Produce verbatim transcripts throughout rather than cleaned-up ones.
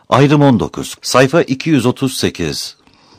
Ayrım on dokuz, sayfa iki yüz otuz sekiz.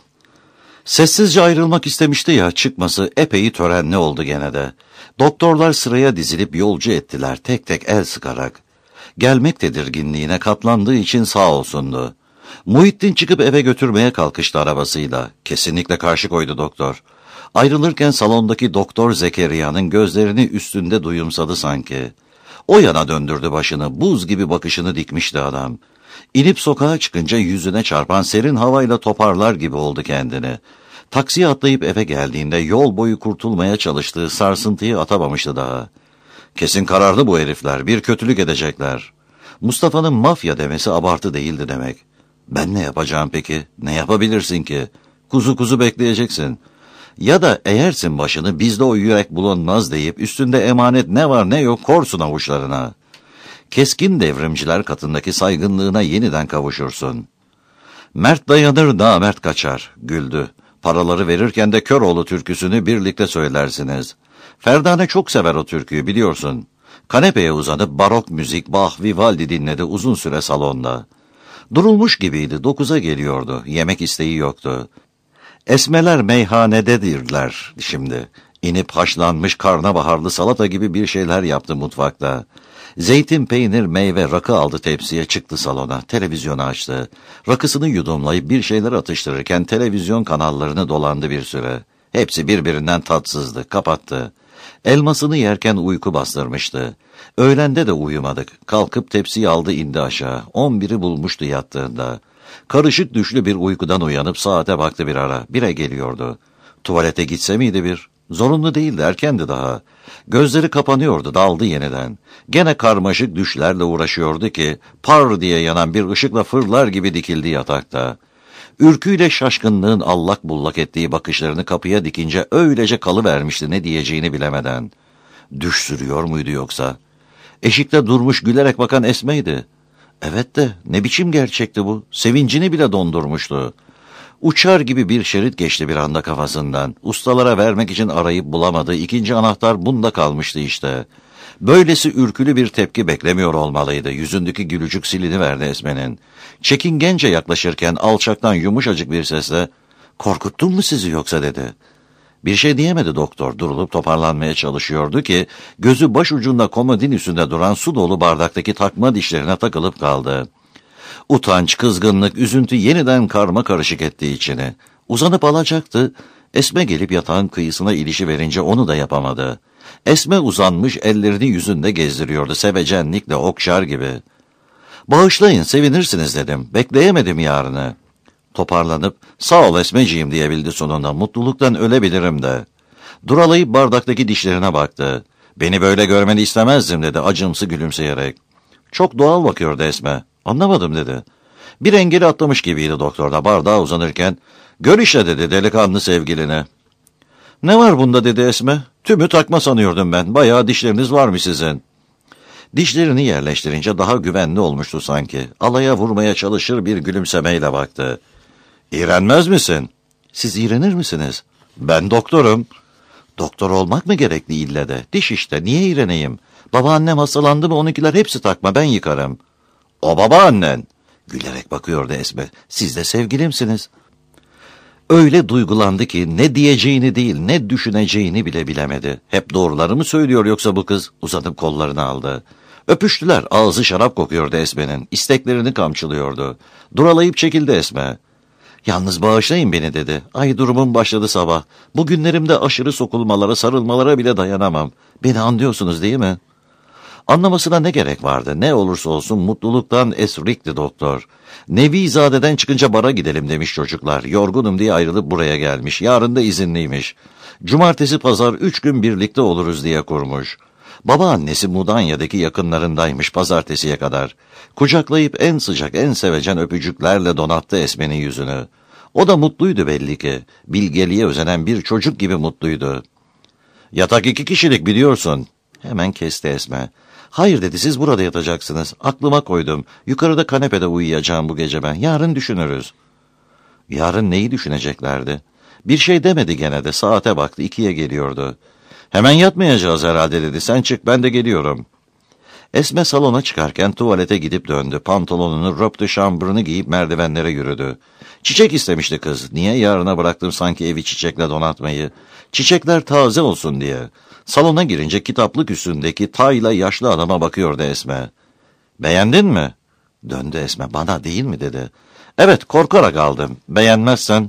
Sessizce ayrılmak istemişti ya, çıkması epey törenli oldu gene de. Doktorlar sıraya dizilip yolcu ettiler tek tek el sıkarak. Gelmek tedirginliğine katlandığı için sağ olsundu. Muhittin çıkıp eve götürmeye kalkıştı arabasıyla. Kesinlikle karşı koydu doktor. Ayrılırken salondaki Doktor Zekeriya'nın gözlerini üstünde duyumsadı sanki. O yana döndürdü başını, buz gibi bakışını dikmişti adam. İnip sokağa çıkınca yüzüne çarpan serin havayla toparlar gibi oldu kendini. Taksiye atlayıp eve geldiğinde yol boyu kurtulmaya çalıştığı sarsıntıyı atamamıştı daha. Kesin kararlı bu herifler, bir kötülük edecekler. Mustafa'nın mafya demesi abartı değildi demek. Ben ne yapacağım peki? Ne yapabilirsin ki? Kuzu kuzu bekleyeceksin. Ya da eğersin başını bizde o yürek bulunmaz deyip üstünde emanet ne var ne yok korsun avuçlarına. Keskin devrimciler katındaki saygınlığına yeniden kavuşursun. Mert dayanır, namert kaçar, güldü. Paraları verirken de Köroğlu türküsünü birlikte söylersiniz. Ferdane çok sever o türküyü biliyorsun. Kanepeye uzanıp barok müzik, Bach, Vivaldi dinledi uzun süre salonda. Durulmuş gibiydi, dokuza geliyordu, yemek isteği yoktu. Esmeler meyhanededirler şimdi. İnip haşlanmış karnabaharlı salata gibi bir şeyler yaptı mutfakta. Zeytin, peynir, meyve, rakı aldı tepsiye, çıktı salona, televizyonu açtı. Rakısını yudumlayıp bir şeyler atıştırırken televizyon kanallarını dolandı bir süre. Hepsi birbirinden tatsızdı, kapattı. Elmasını yerken uyku bastırmıştı. Öğlende de uyumadık. Kalkıp tepsiyi aldı indi aşağı. On biri bulmuştu yattığında. Karışık düşlü bir uykudan uyanıp saate baktı bir ara. Bire geliyordu. Tuvalete gitse miydi bir? Zorunlu değildi, erkendi daha. Gözleri kapanıyordu, daldı yeniden. Gene karmaşık düşlerle uğraşıyordu ki par diye yanan bir ışıkla fırlar gibi dikildi yatakta. Ürküyle şaşkınlığın allak bullak ettiği bakışlarını kapıya dikince öylece kalıvermişti ne diyeceğini bilemeden. Düş sürüyor muydu yoksa? Eşikte durmuş gülerek bakan Esme'ydi. Evet de ne biçim gerçekti bu? Sevincini bile dondurmuştu. Uçar gibi bir şerit geçti bir anda kafasından. Ustalara vermek için arayıp bulamadığı ikinci anahtar bunda kalmıştı işte. Böylesi ürkülü bir tepki beklemiyor olmalıydı. Yüzündeki gülücük siliniverdi Esme'nin. Çekingence yaklaşırken alçaktan yumuşacık bir sesle "Korkuttum mu sizi yoksa?" dedi. Bir şey diyemedi doktor. Durulup toparlanmaya çalışıyordu ki gözü başucunda komodin üstünde duran su dolu bardaktaki takma dişlerine takılıp kaldı. Utanç, kızgınlık, üzüntü yeniden karma karışık etti içini. Uzanıp alacaktı. Esme gelip yatağın kıyısına ilişiverince onu da yapamadı. Esme uzanmış ellerini yüzünde gezdiriyordu sevecenlikle, okşar gibi. "Bağışlayın, sevinirsiniz" dedim. "Bekleyemedim yarını." Toparlanıp "Sağ ol Esmeciğim" diyebildi sonunda. "Mutluluktan ölebilirim de." Duralayıp bardaktaki dişlerine baktı. "Beni böyle görmeni istemezdim" dedi acımsı gülümseyerek. Çok doğal bakıyordu Esme. "Anlamadım" dedi. Bir engeli atlamış gibiydi doktor da bardağa uzanırken. "Gör işte" dedi delikanlı sevgiline. "Ne var bunda?" dedi Esme. "Tümü takma sanıyordum ben. Bayağı dişleriniz var mı sizin?" Dişlerini yerleştirince daha güvenli olmuştu sanki. Alaya vurmaya çalışır bir gülümsemeyle baktı. "İğrenmez misin?" "Siz iğrenir misiniz?" "Ben doktorum." "Doktor olmak mı gerekli ille de? Diş işte, niye iğreneyim? Babaannem hastalandı mı onunkiler hepsi takma, ben yıkarım." "O babaannen." Gülerek bakıyordu Esme. "Siz de sevgilimsiniz." Öyle duygulandı ki ne diyeceğini değil ne düşüneceğini bile bilemedi. Hep doğruları mı söylüyor yoksa bu kız? Uzanıp kollarını aldı. Öpüştüler, ağzı şarap kokuyordu Esme'nin. İsteklerini kamçılıyordu. Duralayıp çekildi Esme. "Yalnız bağışlayın beni" dedi. "Ay durumum başladı sabah. Bugünlerimde aşırı sokulmalara, sarılmalara bile dayanamam. Beni anlıyorsunuz değil mi?" Anlamasına ne gerek vardı? Ne olursa olsun mutluluktan esrikti doktor. Nevizadeden çıkınca bara gidelim demiş çocuklar. Yorgunum diye ayrılıp buraya gelmiş. Yarın da izinliymiş. Cumartesi pazar üç gün birlikte oluruz diye kurmuş. Babaannesi Mudanya'daki yakınlarındaymış pazartesiye kadar. Kucaklayıp en sıcak en sevecen öpücüklerle donattı Esme'nin yüzünü. O da mutluydu belli ki. Bilgeliğe özenen bir çocuk gibi mutluydu. "Yatak iki kişilik biliyorsun." Hemen kesti Esme. "Hayır" dedi, "siz burada yatacaksınız. Aklıma koydum. Yukarıda kanepede uyuyacağım bu gece ben. Yarın düşünürüz." Yarın neyi düşüneceklerdi? Bir şey demedi gene de, saate baktı, ikiye geliyordu. "Hemen yatmayacağız herhalde" dedi. "Sen çık, ben de geliyorum." Esme salona çıkarken tuvalete gidip döndü. Pantolonunu, robe de chamber'ını giyip merdivenlere yürüdü. Çiçek istemişti kız. Niye yarına bıraktım sanki evi çiçekle donatmayı? Çiçekler taze olsun diye. Salona girince kitaplık üstündeki tayla yaşlı adama bakıyordu Esme. Beğendin mi? Döndü Esme. Bana değil mi dedi. Evet, korkarak aldım. Beğenmezsen...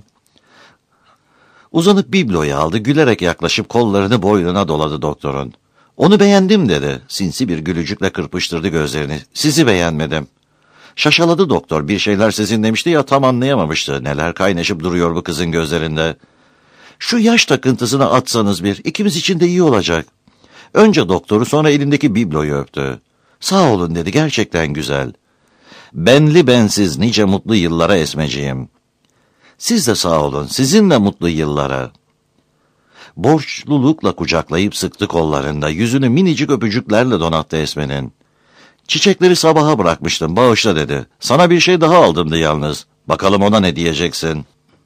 Uzanıp bibloyu aldı. Gülerek yaklaşıp kollarını boynuna doladı doktorun. Onu beğendim dedi. Sinsi bir gülücükle kırpıştırdı gözlerini. Sizi beğenmedim. Şaşaladı doktor. Bir şeyler sizinlemişti ya, tam anlayamamıştı. Neler kaynaşıp duruyor bu kızın gözlerinde. Şu yaş takıntısını atsanız bir, ikimiz için de iyi olacak. Önce doktoru, sonra elindeki bibloyu öptü. Sağ olun dedi, gerçekten güzel. Benli bensiz nice mutlu yıllara Esmeciğim. Siz de sağ olun, sizinle mutlu yıllara. Borçlulukla kucaklayıp sıktı kollarında, yüzünü minicik öpücüklerle donattı Esme'nin. Çiçekleri sabaha bırakmıştım, bağışla dedi. Sana bir şey daha aldımdı yalnız. Bakalım ona ne diyeceksin?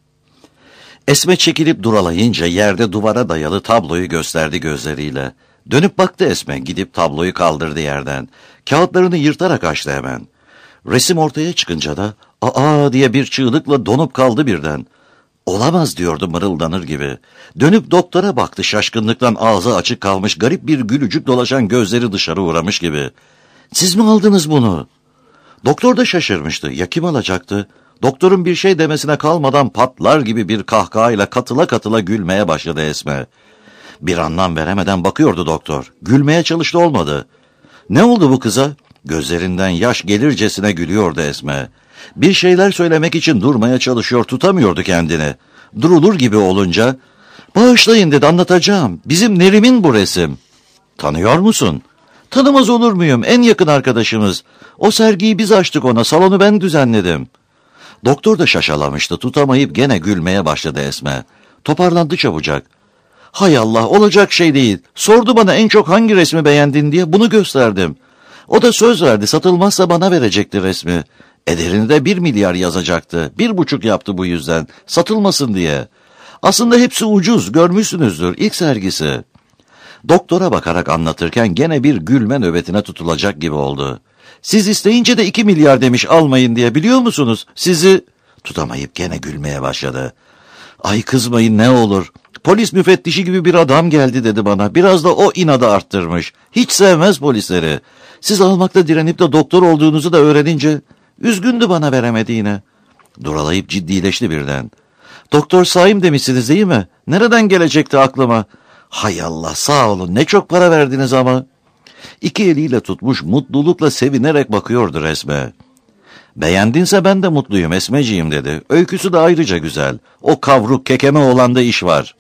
Esme çekilip duralayınca yerde duvara dayalı tabloyu gösterdi gözleriyle. Dönüp baktı Esme, gidip tabloyu kaldırdı yerden. Kağıtlarını yırtarak açtı hemen. Resim ortaya çıkınca da ''Aa!'' diye bir çığlıkla donup kaldı birden. ''Olamaz'' diyordu mırıldanır gibi. Dönüp doktora baktı, şaşkınlıktan ağzı açık kalmış, garip bir gülücük dolaşan gözleri dışarı uğramış gibi. ''Siz mi aldınız bunu?'' Doktor da şaşırmıştı. Ya kim alacaktı? Doktorun bir şey demesine kalmadan patlar gibi bir kahkahayla katıla katıla gülmeye başladı Esme. Bir anlam veremeden bakıyordu doktor. Gülmeye çalıştı, olmadı. Ne oldu bu kıza? Gözlerinden yaş gelircesine gülüyordu Esme. Bir şeyler söylemek için durmaya çalışıyor, tutamıyordu kendini. Durulur gibi olunca, ''Bağışlayın'' dedi, ''anlatacağım. Bizim Nerim'in bu resim.'' ''Tanıyor musun?'' ''Tanımaz olur muyum? En yakın arkadaşımız. O sergiyi biz açtık ona, salonu ben düzenledim.'' Doktor da şaşalamıştı, tutamayıp gene gülmeye başladı Esme. Toparlandı çabucak. ''Hay Allah, olacak şey değil. Sordu bana en çok hangi resmi beğendin diye, bunu gösterdim. O da söz verdi, satılmazsa bana verecekti resmi. Ederini de bir milyar yazacaktı. Bir buçuk yaptı bu yüzden, satılmasın diye. Aslında hepsi ucuz, görmüşsünüzdür, ilk sergisi.'' Doktora bakarak anlatırken gene bir gülme nöbetine tutulacak gibi oldu. ''Siz isteyince de iki milyar demiş almayın diye, biliyor musunuz? Sizi...'' Tutamayıp gene gülmeye başladı. ''Ay kızmayın ne olur. Polis müfettişi gibi bir adam geldi dedi bana. Biraz da o inadı arttırmış. Hiç sevmez polisleri. Siz almakta direnip de doktor olduğunuzu da öğrenince üzgündü bana veremediğine.'' Duralayıp ciddileşti birden. ''Doktor Saim demişsiniz değil mi? Nereden gelecekti aklıma? Hay Allah, sağ olun, ne çok para verdiniz ama.'' İki eliyle tutmuş, mutlulukla sevinerek bakıyordu resme. ''Beğendinse ben de mutluyum Esmeciğim'' dedi. ''Öyküsü de ayrıca güzel. O kavruk kekeme oğlanda iş var.''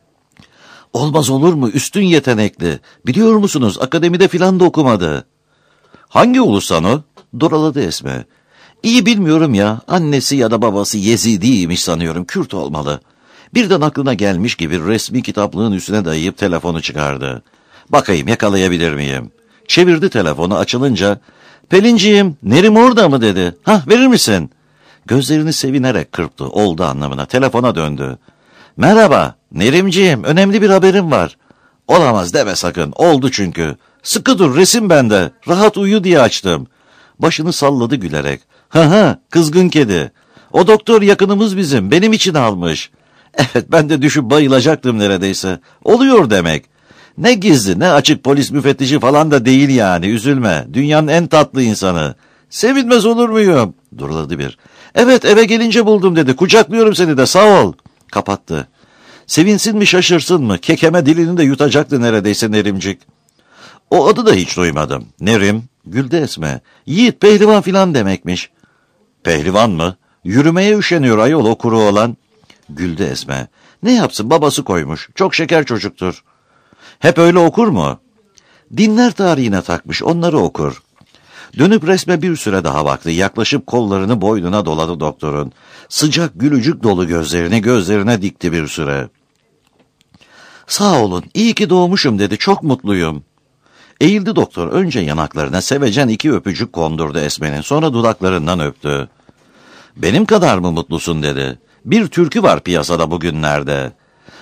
''Olmaz olur mu? Üstün yetenekli. Biliyor musunuz, akademide filan da okumadı.'' ''Hangi ulustan o?'' Duraladı Esme. ''İyi bilmiyorum ya. Annesi ya da babası Yezidiymiş sanıyorum. Kürt olmalı.'' Birden aklına gelmiş gibi resmi kitaplığın üstüne dayayıp telefonu çıkardı. ''Bakayım yakalayabilir miyim?'' Çevirdi telefonu, açılınca ''Pelinciğim, Nerim orada mı?'' dedi. ''Hah, verir misin?'' Gözlerini sevinerek kırptı, oldu anlamına. Telefona döndü. ''Merhaba, Nerimciğim, önemli bir haberim var.'' ''Olamaz deme sakın, oldu çünkü. Sıkı dur, resim bende, rahat uyu diye açtım.'' Başını salladı gülerek. ''Ha ha, kızgın kedi. O doktor yakınımız bizim, benim için almış.'' ''Evet, ben de düşüp bayılacaktım neredeyse. Oluyor demek. Ne gizli ne açık, polis müfettişi falan da değil yani, üzülme. Dünyanın en tatlı insanı. Sevinmez olur muyum?'' Duruladı bir. ''Evet, eve gelince buldum'' dedi. ''Kucaklıyorum seni de, sağ ol.'' Kapattı. Sevinsin mi şaşırsın mı? Kekeme dilini de yutacaktı neredeyse Nerimcik. O adı da hiç duymadım. Nerim, güldü Esme. Yiğit, pehlivan filan demekmiş. Pehlivan mı? Yürümeye üşeniyor ayol o kuru olan. Güldü Esme. Ne yapsın, babası koymuş. Çok şeker çocuktur. Hep öyle okur mu? Dinler tarihine takmış, onları okur. Dönüp resme bir süre daha baktı. Yaklaşıp kollarını boynuna doladı doktorun. Sıcak gülücük dolu gözlerini gözlerine dikti bir süre. ''Sağ olun, iyi ki doğmuşum'' dedi. ''Çok mutluyum.'' Eğildi doktor. Önce yanaklarına sevecen iki öpücük kondurdu Esme'nin. Sonra dudaklarından öptü. ''Benim kadar mı mutlusun?'' dedi. ''Bir türkü var piyasada bugünlerde.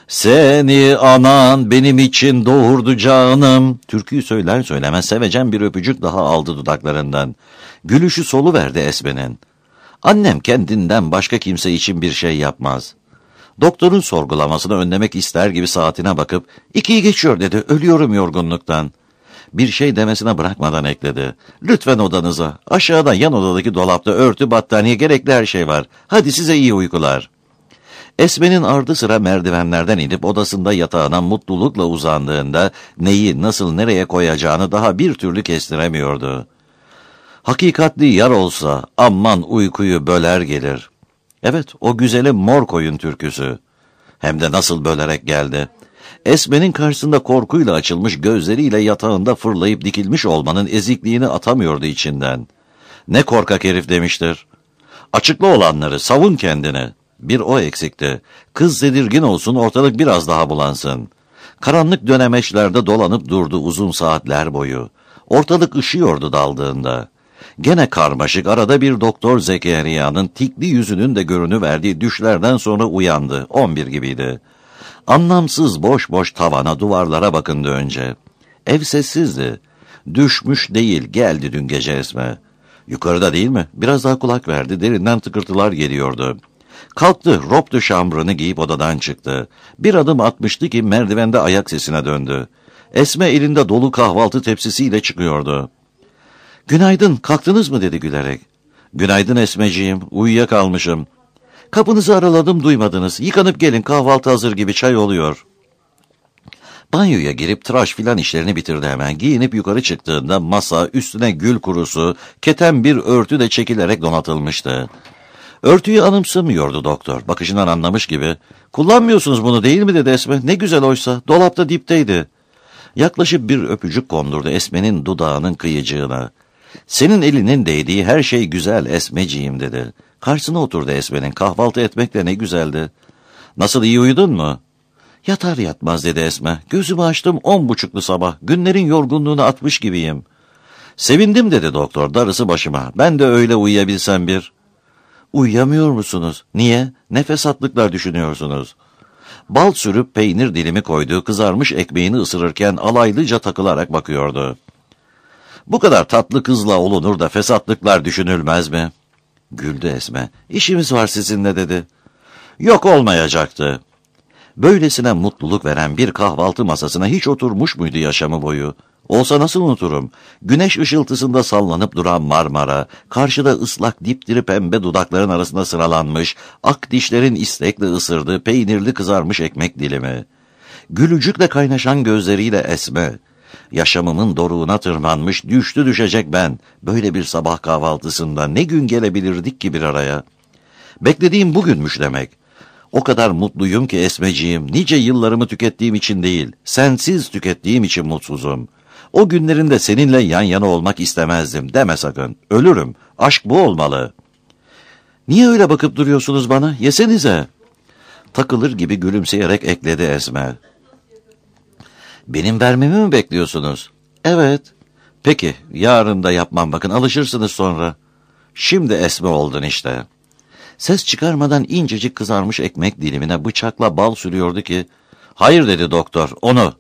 Seni anan benim için doğurdu canım. Türküyü söyler söylemez sevecen bir öpücük daha aldı dudaklarından. Gülüşü soluverdi Esme'nin. Annem kendinden başka kimse için bir şey yapmaz. Doktorun sorgulamasını önlemek ister gibi saatine bakıp ikiyi geçiyor dedi, ölüyorum yorgunluktan. Bir şey demesine bırakmadan ekledi. Lütfen odanıza, aşağıda yan odadaki dolapta örtü, battaniye, gerekli her şey var. Hadi size iyi uykular. Esme'nin ardı sıra merdivenlerden inip odasında yatağına mutlulukla uzandığında neyi nasıl nereye koyacağını daha bir türlü kestiremiyordu. Hakikatli yar olsa aman uykuyu böler gelir. Evet, o güzelim Mor Koyun türküsü. Hem de nasıl bölerek geldi. Esme'nin karşısında korkuyla açılmış gözleriyle yatağında fırlayıp dikilmiş olmanın ezikliğini atamıyordu içinden. Ne korkak herif demiştir. Açıkla olanları, savun kendini. Bir o eksikti. Kız tedirgin olsun, ortalık biraz daha bulansın. Karanlık dönemeçlerde dolanıp durdu uzun saatler boyu. Ortalık ışıyordu daldığında. Gene karmaşık, arada bir Doktor Zekeriya'nın tikli yüzünün de görünüverdiği düşlerden sonra uyandı. On bir gibiydi. Anlamsız boş boş tavana, duvarlara bakındı önce. Ev sessizdi. Düşmüş değil, geldi dün gece Esme. Yukarıda değil mi? Biraz daha kulak verdi, derinden tıkırtılar geliyordu. Kalktı, robe de chambrını giyip odadan çıktı. Bir adım atmıştı ki merdivende ayak sesine döndü. Esme elinde dolu kahvaltı tepsisiyle çıkıyordu. "Günaydın, kalktınız mı?" dedi gülerek. "Günaydın Esmeciğim, uyuyakalmışım. Kapınızı araladım, duymadınız. Yıkanıp gelin, kahvaltı hazır gibi, çay oluyor." Banyoya girip tıraş filan işlerini bitirdi hemen. Giyinip yukarı çıktığında masa, üstüne gül kurusu, keten bir örtü de çekilerek donatılmıştı. Örtüyü anımsamıyordu doktor, bakışından anlamış gibi. "Kullanmıyorsunuz bunu değil mi?" dedi Esme. "Ne güzel oysa, dolapta dipteydi." Yaklaşıp bir öpücük kondurdu Esme'nin dudağının kıyıcığına. "Senin elinin değdiği her şey güzel Esmeciğim," dedi. Karşısına oturdu Esme'nin. Kahvaltı etmek de ne güzeldi. "Nasıl, iyi uyudun mu?" "Yatar yatmaz," dedi Esme. "Gözümü açtım on buçuklu sabah. Günlerin yorgunluğunu atmış gibiyim." "Sevindim," dedi doktor, "darısı başıma. Ben de öyle uyuyabilsem bir." "Uyuyamıyor musunuz? Niye? Ne fesatlıklar düşünüyorsunuz?" Bal sürüp peynir dilimi koyduğu kızarmış ekmeğini ısırırken alaylıca takılarak bakıyordu. "Bu kadar tatlı kızla olunur da fesatlıklar düşünülmez mi?" Güldü Esme. "İşimiz var sizinle," dedi. "Yok, olmayacaktı." Böylesine mutluluk veren bir kahvaltı masasına hiç oturmuş muydu yaşamı boyu? Olsa nasıl unuturum? Güneş ışıltısında sallanıp duran Marmara, karşıda ıslak dipdiri pembe dudakların arasında sıralanmış, ak dişlerin istekle ısırdığı peynirli kızarmış ekmek dilimi. Gülücükle kaynaşan gözleriyle Esme. Yaşamımın doruğuna tırmanmış, düştü düşecek ben. Böyle bir sabah kahvaltısında ne gün gelebilirdik ki bir araya? Beklediğim bugünmüş demek. O kadar mutluyum ki Esmeciğim, nice yıllarımı tükettiğim için değil, sensiz tükettiğim için mutsuzum. O günlerinde seninle yan yana olmak istemezdim, deme sakın. Ölürüm, aşk bu olmalı." "Niye öyle bakıp duruyorsunuz bana? Yesenize." Takılır gibi gülümseyerek ekledi Esme. "Benim vermemi mi bekliyorsunuz?" "Evet." "Peki, yarın da yapmam, bakın alışırsınız sonra." "Şimdi Esme oldun işte." Ses çıkarmadan incecik kızarmış ekmek dilimine bıçakla bal sürüyordu ki, "Hayır," dedi doktor, "onu."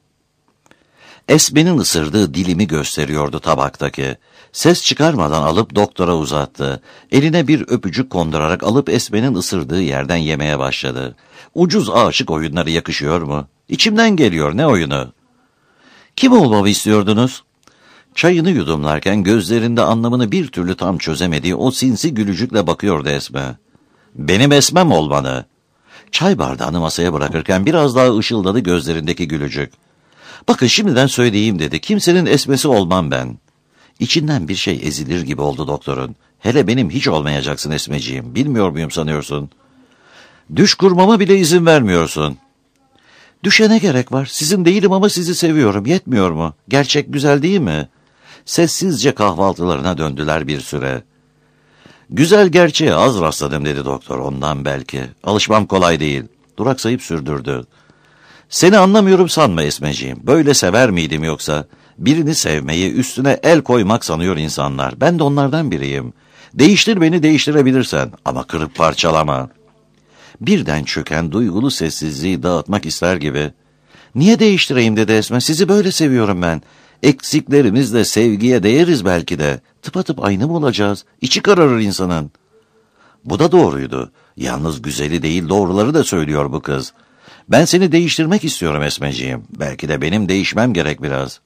Esme'nin ısırdığı dilimi gösteriyordu tabaktaki. Ses çıkarmadan alıp doktora uzattı. Eline bir öpücük kondurarak alıp Esme'nin ısırdığı yerden yemeye başladı. Ucuz aşık oyunları yakışıyor mu? İçimden geliyor, ne oyunu? "Kim olmamı istiyordunuz?" Çayını yudumlarken gözlerinde anlamını bir türlü tam çözemediği o sinsi gülücükle bakıyordu Esme. "Benim Esmem olmanı." Çay bardağını masaya bırakırken biraz daha ışıldadı gözlerindeki gülücük. "Bakın şimdiden söyleyeyim," dedi. "Kimsenin Esmesi olmam ben." İçinden bir şey ezilir gibi oldu doktorun. "Hele benim hiç olmayacaksın Esmeciğim. Bilmiyor muyum sanıyorsun? Düş kurmama bile izin vermiyorsun." "Düşe gerek var? Sizin değilim ama sizi seviyorum. Yetmiyor mu? Gerçek güzel değil mi?" Sessizce kahvaltılarına döndüler bir süre. "Güzel gerçeğe az rastladım," dedi doktor, "ondan belki. Alışmam kolay değil." Duraksayıp sürdürdü. "Seni anlamıyorum sanma Esmeciğim. Böyle sever miydim yoksa? Birini sevmeyi, üstüne el koymak sanıyor insanlar. Ben de onlardan biriyim. Değiştir beni değiştirebilirsen ama kırıp parçalama." Birden çöken duygulu sessizliği dağıtmak ister gibi. Niye değiştireyim dedi Esme, sizi böyle seviyorum ben. Eksiklerimizle sevgiye değeriz belki de. Tıpatıp aynı mı olacağız? İçi kararır insanın. Bu da doğruydu. Yalnız güzeli değil doğruları da söylüyor bu kız. Ben seni değiştirmek istiyorum Esmeciğim. Belki de benim değişmem gerek biraz.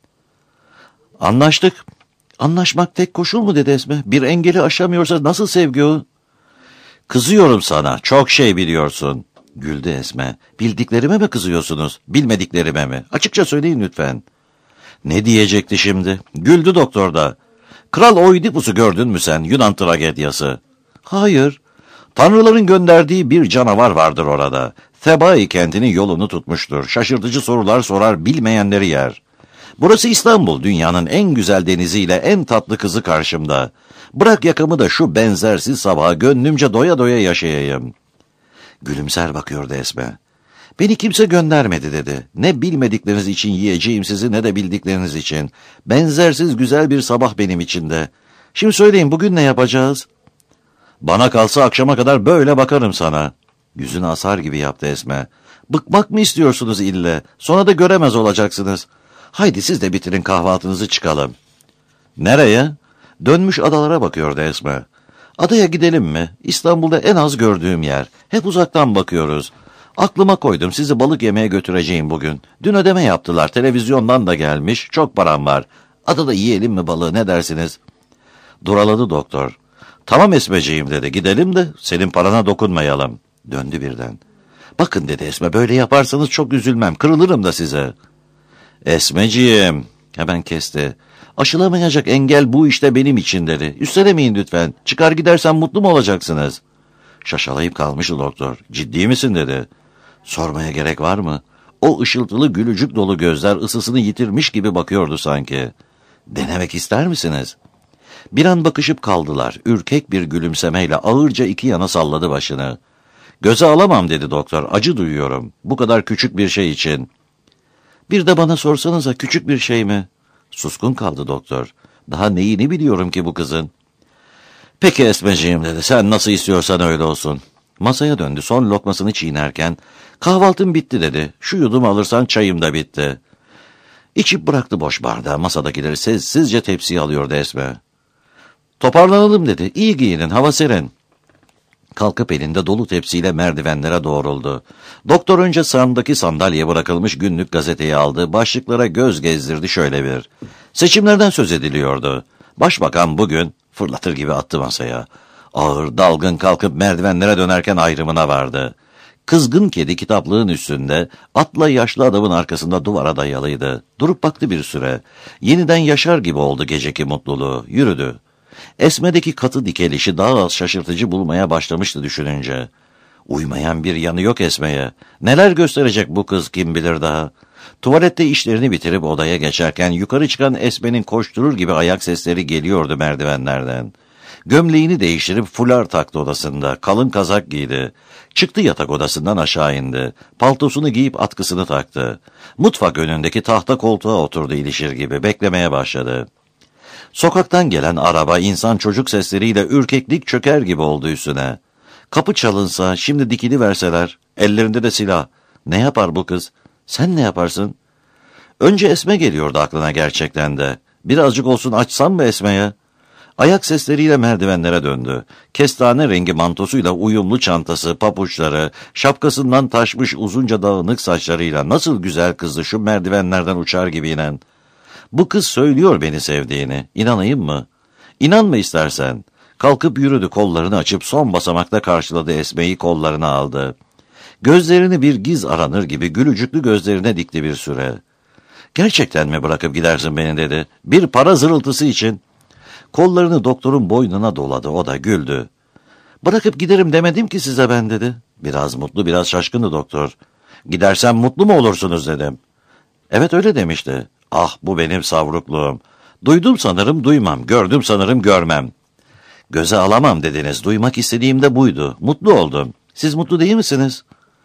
Anlaştık. Anlaşmak tek koşul mu dedi Esme. Bir engeli aşamıyorsa nasıl sevgi o? Kızıyorum sana. Çok şey biliyorsun. Güldü Esme. Bildiklerime mi kızıyorsunuz? Bilmediklerime mi? Açıkça söyleyin lütfen. Ne diyecekti şimdi? Güldü doktor da. Kral Oidipus'u gördün mü sen? Yunan tragedyası. Hayır. Tanrıların gönderdiği bir canavar vardır orada. Thebai kentinin yolunu tutmuştur. Şaşırtıcı sorular sorar, bilmeyenleri yer. Burası İstanbul, dünyanın en güzel deniziyle en tatlı kızı karşımda. Bırak yakamı da şu benzersiz sabaha gönlümce doya doya yaşayayım. Gülümser bakıyordu Esme. Beni kimse göndermedi dedi. Ne bilmedikleriniz için yiyeceğim sizi ne de bildikleriniz için. Benzersiz güzel bir sabah benim için de. Şimdi söyleyin bugün ne yapacağız? Bana kalsa akşama kadar böyle bakarım sana. Yüzünü asar gibi yaptı Esme. Bıkmak mı istiyorsunuz ille? Sonra da göremez olacaksınız. Haydi siz de bitirin kahvaltınızı çıkalım. Nereye? Dönmüş adalara bakıyordu Esme. Adaya gidelim mi? İstanbul'da en az gördüğüm yer. Hep uzaktan bakıyoruz. Aklıma koydum sizi balık yemeye götüreceğim bugün. Dün ödeme yaptılar. Televizyondan da gelmiş. Çok param var. Adada yiyelim mi balığı ne dersiniz? Duraladı doktor. Tamam Esmeciğim dedi. Gidelim de senin parana dokunmayalım. Döndü birden. Bakın dedi Esme böyle yaparsanız çok üzülmem. Kırılırım da size. Esmeciğim. Hemen kesti. Aşılamayacak engel bu işte benim için dedi. Üstelemeyin lütfen. Çıkar gidersen mutlu mu olacaksınız? Şaşalayıp kalmıştı doktor. Ciddi misin dedi. Sormaya gerek var mı? O ışıltılı gülücük dolu gözler ısısını yitirmiş gibi bakıyordu sanki. Denemek ister misiniz? Bir an bakışıp kaldılar. Ürkek bir gülümsemeyle ağırca iki yana salladı başını. Göze alamam dedi doktor. Acı duyuyorum. Bu kadar küçük bir şey için. Bir de bana sorsanıza küçük bir şey mi? Suskun kaldı doktor. Daha neyini biliyorum ki bu kızın? Peki Esmeciğim dedi. Sen nasıl istiyorsan öyle olsun. Masaya döndü son lokmasını çiğnerken. Kahvaltım bitti dedi. Şu yudumu alırsan çayım da bitti. İçip bıraktı boş bardağı. Masadakileri sessizce tepsiye alıyordu Esme. Toparlanalım dedi. İyi giyinin hava serin. Kalkıp elinde dolu tepsiyle merdivenlere doğruldu. Doktor önce sağındaki sandalyeye bırakılmış günlük gazeteyi aldı. Başlıklara göz gezdirdi şöyle bir. Seçimlerden söz ediliyordu. Başbakan bugün fırlatır gibi attı masaya. Ağır dalgın kalkıp merdivenlere dönerken ayrımına vardı. Kızgın kedi kitaplığın üstünde, atla yaşlı adamın arkasında duvara dayalıydı. Durup baktı bir süre. Yeniden yaşar gibi oldu geceki mutluluğu. Yürüdü. Esme'deki katı dikelişi daha az şaşırtıcı bulmaya başlamıştı düşününce. Uymayan bir yanı yok Esme'ye. Neler gösterecek bu kız kim bilir daha. Tuvalette işlerini bitirip odaya geçerken yukarı çıkan Esme'nin koşturur gibi ayak sesleri geliyordu merdivenlerden. Gömleğini değiştirip fular taktı odasında. Kalın kazak giydi. Çıktı yatak odasından aşağı indi. Paltosunu giyip atkısını taktı. Mutfak önündeki tahta koltuğa oturdu ilişir gibi. Beklemeye başladı. Sokaktan gelen araba insan çocuk sesleriyle ürkeklik çöker gibi oldu üstüne. Kapı çalınsa şimdi dikili verseler. Ellerinde de silah. Ne yapar bu kız? Sen ne yaparsın? Önce Esme geliyordu aklına gerçekten de. Birazcık olsun açsam mı Esme'ye? Ayak sesleriyle merdivenlere döndü. Kestane rengi mantosuyla uyumlu çantası, papuçları, şapkasından taşmış uzunca dağınık saçlarıyla nasıl güzel kızdı şu merdivenlerden uçar gibi inen. Bu kız söylüyor beni sevdiğini. İnanayım mı? İnanma istersen. Kalkıp yürüdü kollarını açıp son basamakta karşıladı Esme'yi kollarına aldı. Gözlerini bir giz aranır gibi gülücüklü gözlerine dikti bir süre. Gerçekten mi bırakıp gidersin beni dedi. Bir para zırıltısı için. Kollarını doktorun boynuna doladı o da güldü. Bırakıp giderim demedim ki size ben dedi. Biraz mutlu biraz şaşkındı doktor. Gidersem mutlu mu olursunuz dedim. Evet öyle demişti. Ah bu benim savrukluğum. Duydum sanırım duymam, gördüm sanırım görmem. Göze alamam dediniz, duymak istediğim de buydu. Mutlu oldum. Siz mutlu değil misiniz?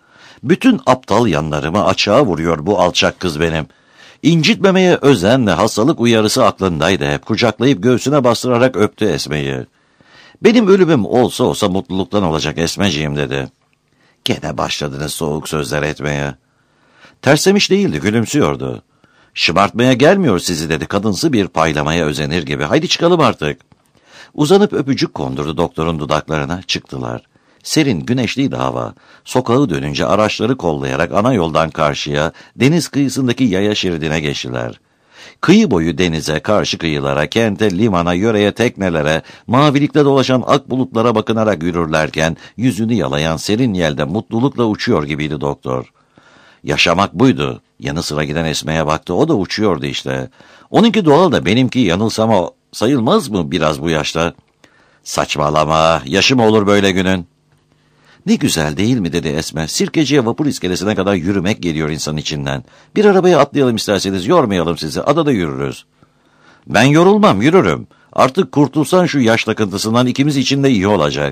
Bütün aptal yanlarımı açığa vuruyor bu alçak kız benim. İncitmemeye özenle hastalık uyarısı aklındaydı hep. Kucaklayıp göğsüne bastırarak öptü Esme'yi. Benim ölümüm olsa olsa mutluluktan olacak Esmeciğim dedi. Gene başladınız soğuk sözler etmeye. Tersemiş değildi, gülümsüyordu. Şımartmaya gelmiyor sizi dedi, kadınsı bir paylamaya özenir gibi. Haydi çıkalım artık. Uzanıp öpücük kondurdu doktorun dudaklarına, çıktılar. Serin, güneşliydi hava. Sokağı dönünce araçları kollayarak ana yoldan karşıya, deniz kıyısındaki yaya şeridine geçtiler. Kıyı boyu denize, karşı kıyılara, kente, limana, yöreye, teknelere, mavilikte dolaşan ak bulutlara bakınarak yürürlerken, yüzünü yalayan serin yelde mutlulukla uçuyor gibiydi doktor. Yaşamak buydu. Yanı sıra giden Esme'ye baktı, o da uçuyordu işte. Onunki doğal da benimki yanılsama sayılmaz mı biraz bu yaşta? Saçmalama, yaşı mı olur böyle günün? Ne güzel değil mi dedi Esme. Sirkeci'ye vapur iskelesine kadar yürümek geliyor insan içinden. Bir arabaya atlayalım isterseniz, yormayalım sizi, adada yürürüz. Ben yorulmam, yürürüm. Artık kurtulsan şu yaş takıntısından ikimiz için de iyi olacak.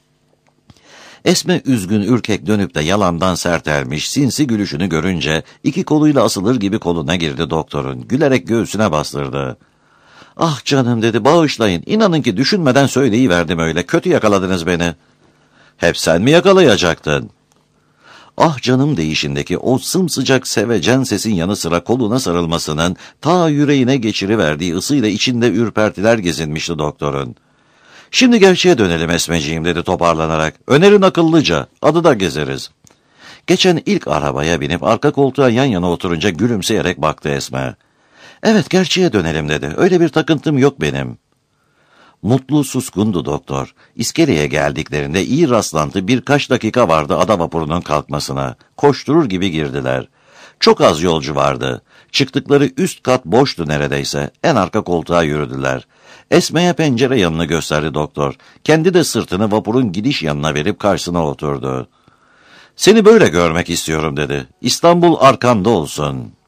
Esme üzgün ürkek dönüp de yalandan sertermiş, sinsi gülüşünü görünce iki koluyla asılır gibi koluna girdi doktorun. Gülerek göğsüne bastırdı. Ah canım dedi, bağışlayın. İnanın ki düşünmeden söyleyiverdim öyle. Kötü yakaladınız beni. Hep sen mi yakalayacaktın? Ah canım deyişindeki o sımsıcak sevecen sesin yanı sıra koluna sarılmasının ta yüreğine geçiriverdiği ısıyla içinde ürpertiler gezinmişti doktorun. Şimdi gerçeğe dönelim Esmeciğim dedi toparlanarak. Önerin akıllıca, adı da gezeriz. Geçen ilk arabaya binip arka koltuğa yan yana oturunca gülümseyerek baktı Esme. Evet, gerçeğe dönelim dedi. Öyle bir takıntım yok benim. Mutlu suskundu doktor. İskeleye geldiklerinde iyi rastlantı birkaç dakika vardı ada vapurunun kalkmasına. Koşturur gibi girdiler. Çok az yolcu vardı. Çıktıkları üst kat boştu neredeyse. En arka koltuğa yürüdüler. Esme'ye pencere yanını gösterdi doktor. Kendi de sırtını vapurun gidiş yanına verip karşısına oturdu. Seni böyle görmek istiyorum dedi. İstanbul arkanda olsun.